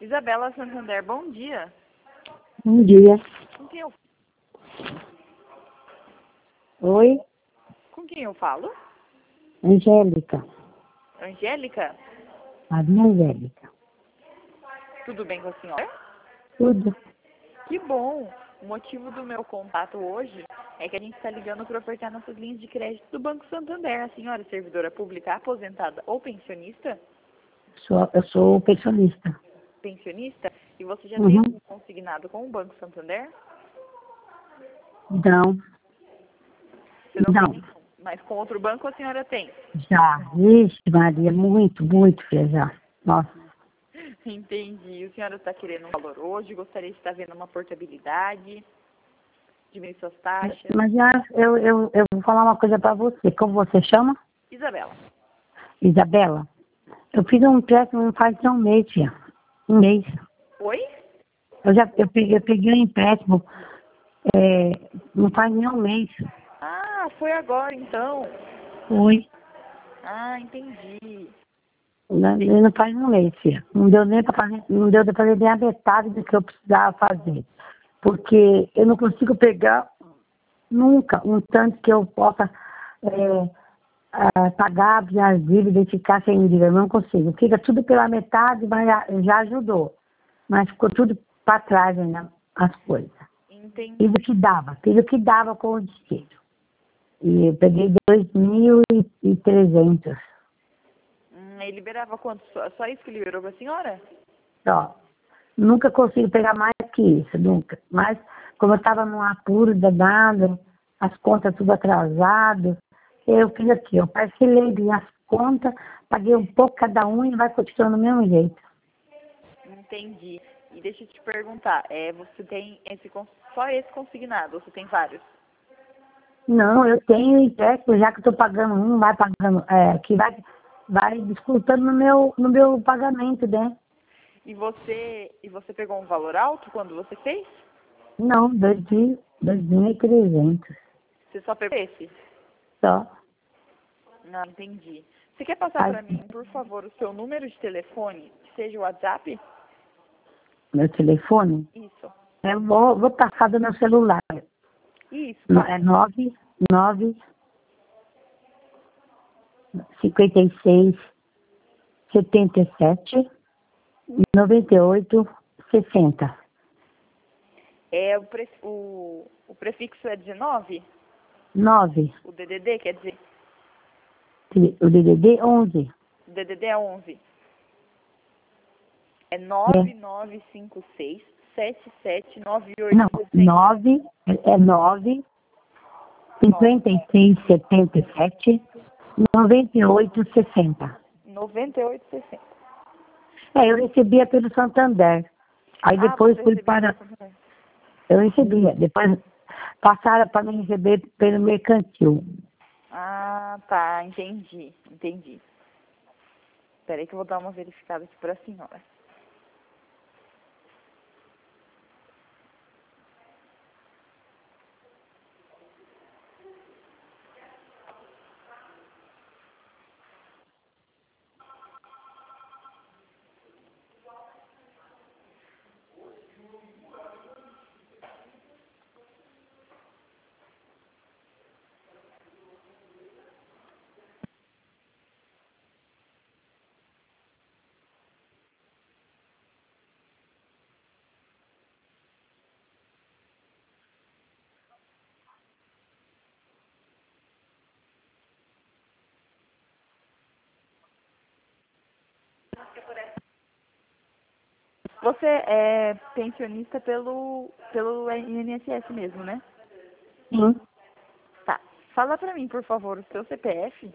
Isabela Santander, bom dia. Bom dia. Com quem eu, Oi, com quem eu falo? Angélica. Angélica? Maria Angélica. Tudo bem com a senhora? Tudo. Que bom! O motivo do meu contato hoje é que a gente está ligando para ofertar nossas linhas de crédito do Banco Santander. A senhora é servidora pública, aposentada ou pensionista? Eu sou pensionista. Pensionista? E você já tem Uhum. algum consignado com o Banco Santander? Não, Você não tem não. nenhum, mas com outro banco a senhora tem. Já. Vixe, Maria, muito, filha, já. Nossa. Entendi. A senhora está querendo um valor hoje? Gostaria de estar vendo uma portabilidade? Diminuir suas taxas? Mas já, eu vou falar uma coisa pra você. Como você chama? Isabela. Isabela. Eu fiz um empréstimo não faz um mês, filha. Um mês. Oi? Eu peguei um empréstimo não faz nem um mês. Ah, foi agora então. Foi. Ah, entendi. Não faz um mês, filha. Não deu nem para fazer, não deu para fazer nem a metade do que eu precisava fazer. Porque eu não consigo pegar nunca um tanto que eu possa pagar as minhas dívidas e ficar sem dívida. Eu não consigo. Fica tudo pela metade, mas já ajudou. Mas ficou tudo para trás ainda, as coisas. Entendi. Fiz o que dava com o dinheiro. E eu peguei 2.300. Ele liberava quanto? Só isso que liberou para a senhora? Só. Nunca consigo pegar mais que isso, nunca. Mas, como eu estava num apuro danado, as contas tudo atrasado, eu fiz aqui, eu parcelei minhas contas, paguei um pouco cada um e vai continuando do mesmo jeito. Entendi. E deixa eu te perguntar, você tem só esse consignado, ou você tem vários? Não, eu tenho empréstimo, já que eu estou pagando um, vai pagando, que vai descontando no meu pagamento, né? E você pegou um valor alto quando você fez? Não, 2.300 Você só pegou esse? só. Não, entendi. Você quer passar Aí, para mim, por favor, o seu número de telefone, que seja o WhatsApp? meu telefone, Isso. eu vou passar do meu celular. Isso, É passa. 99 57 98 60. O prefixo é 19? 9. O DDD quer dizer? O DDD 11. O DDD é 11. É É. 9956 Não, 779860. 9 é 9 56 77 98 60. 9860. Eu recebia pelo Santander. Aí Ah, depois você fui recebia para. pelo Santander. Eu recebia. Depois passaram para me receber pelo mercantil. Ah, tá, entendi. Espera aí que eu vou dar uma verificada aqui para a senhora. Você é pensionista pelo INSS mesmo, né? Sim. Tá. Fala pra mim, por favor, o seu CPF.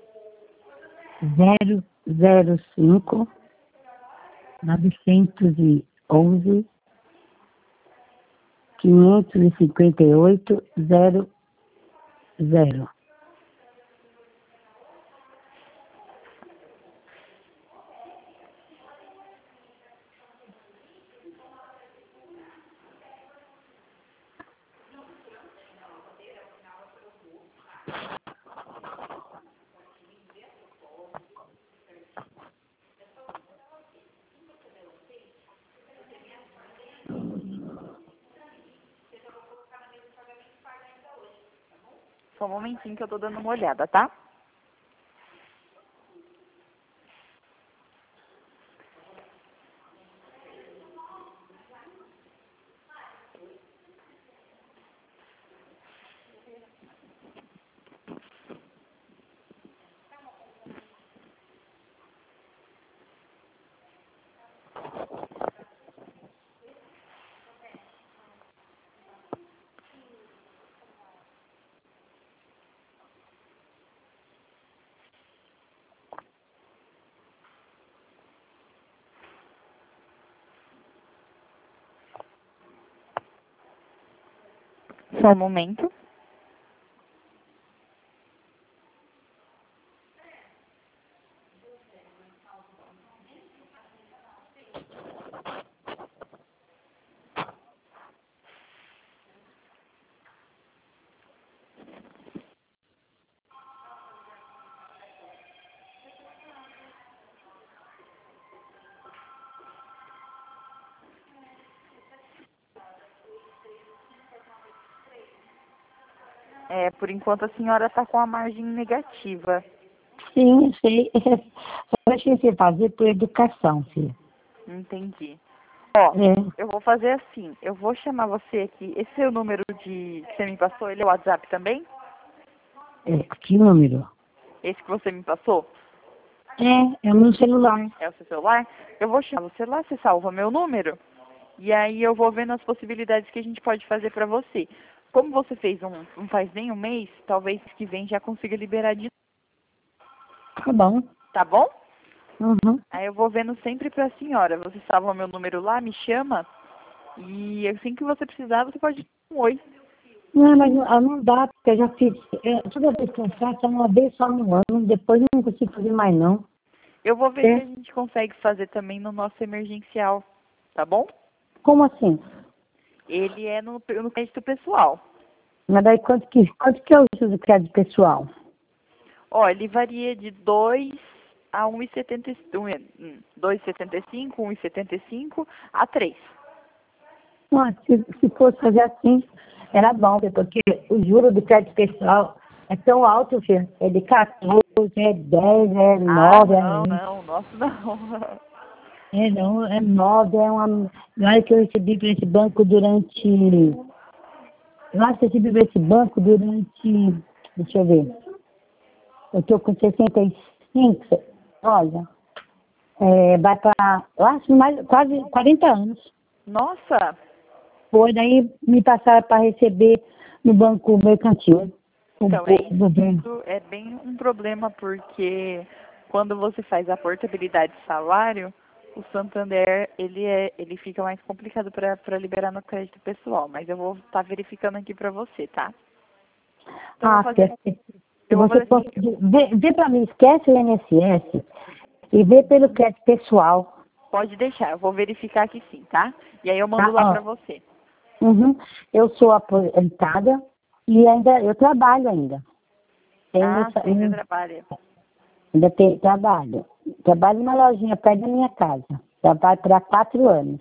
005 911 558 00. Só um momentinho que eu tô dando uma olhada, tá? Só um momento. Por enquanto a senhora está com a margem negativa. Sim, eu sei. Eu achei que você fazer por educação, filha. Entendi. Ó, É. eu vou fazer assim, eu vou chamar você aqui. Esse seu número que você me passou, ele é o WhatsApp também? Que número? Esse que você me passou? É o meu celular. É o seu celular? Eu vou chamar você lá, você salva meu número. E aí eu vou vendo as possibilidades que a gente pode fazer pra você. Como você fez não faz nem um mês, talvez que vem já consiga liberar de Tá bom. tá bom? Uhum. Aí eu vou vendo sempre pra senhora. Você salva meu número lá, me chama. E assim que você precisar, você pode dar um oi. Não, mas não dá, porque eu já fiz. Toda vez que eu faço, é uma vez só no ano, depois eu não consigo fazer mais, não. Eu vou ver É? se a gente consegue fazer também no nosso emergencial, tá bom? Como assim? Ele é no crédito pessoal. Mas daí quanto que eu uso do crédito pessoal? Ó, ele varia de 2 a 2,75, 1,75 a 3. Nossa, se fosse fazer assim, era bom, porque o juro do crédito pessoal é tão alto, filho. É de 14, é 10, é 9, é Não, 20. não, nosso não. É, não, é 9, é uma. Na hora que eu recebi para esse banco durante. Eu acho que eu recebi para esse banco durante. Deixa eu ver. Eu estou com 65, olha. Vai para. Eu acho mais quase 40 anos. Nossa, Foi, daí me passaram para receber no banco mercantil. então Governo. isso é bem um problema, porque quando você faz a portabilidade de salário, o Santander, ele fica mais complicado para liberar no crédito pessoal, mas eu vou estar verificando aqui para você, tá? Então, eu vou fazer, Se eu vou você fazer assim, conseguir. Vê para mim, esquece o INSS e vê pelo crédito pessoal. pode deixar, eu vou verificar aqui sim, tá? E aí eu Tá? mando lá para você. Uhum. Eu sou aposentada e ainda eu trabalho ainda. Ah, você ainda trabalha. Ainda tenho trabalho. Trabalho numa lojinha perto da minha casa. Trabalho para 4 anos.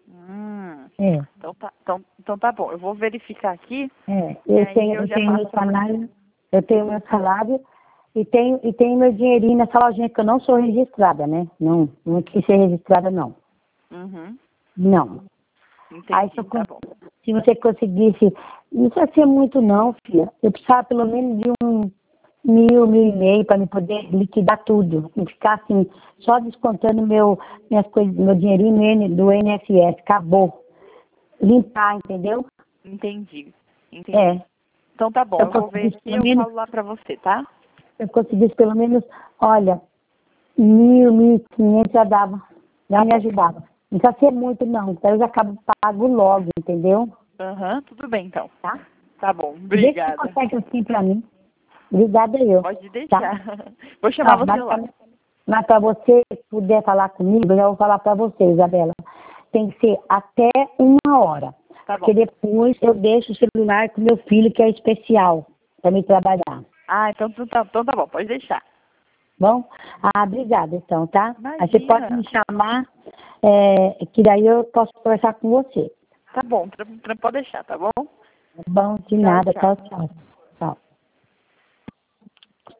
É, Então tá bom. Eu vou verificar aqui e Eu aí tenho, eu eu já tenho passo meu pra você. salário, eu tenho meu salário e tenho meu dinheirinho nessa lojinha que eu não sou registrada, né? Não quis ser registrada, não. Uhum. Não. Aí Entendi, tá bom. se você conseguisse, não precisa ser muito não, filha. Eu precisava pelo menos de um 1.000, 1.500 para me poder liquidar tudo. E ficar assim, só descontando minhas coisas, meu dinheirinho do INSS. Acabou. Limpar, entendeu? Entendi. É. Então tá bom, Eu eu vou ver conseguisse aqui e pelo eu menos, falo lá pra você, tá? eu conseguisse pelo menos, olha, 1.000, 1.500 já dava. Já Tá me bom. ajudava. Não precisa ser muito não, então eu já acabo pago logo, entendeu? Aham, tudo bem então. Tá? Tá bom, Vê se você obrigada. consegue assim pra mim. Obrigada eu. Pode Tá? deixar. Vou chamar Tá, você lá. mas para você puder falar comigo, eu já vou falar para você, Isabela. Tem que ser até 1 hora. Tá Porque bom. depois eu deixo o celular com meu filho, que é especial, para me trabalhar. Ah, então tá bom, pode deixar. Bom? Obrigada então, tá? Aí você pode Imagina. me chamar, que daí eu posso conversar com você. Tá bom, pode deixar, tá bom? Tá bom? De Tchau, nada. tchau. Tchau, tchau.